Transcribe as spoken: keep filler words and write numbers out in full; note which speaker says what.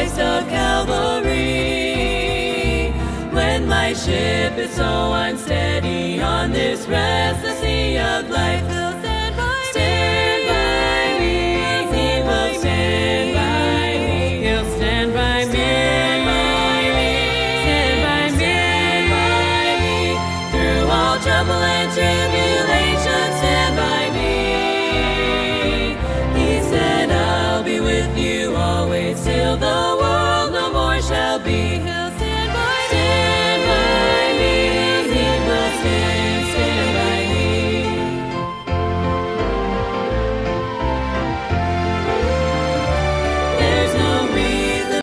Speaker 1: Christ of Calvary. When my ship is so unsteady on this restless sea of life,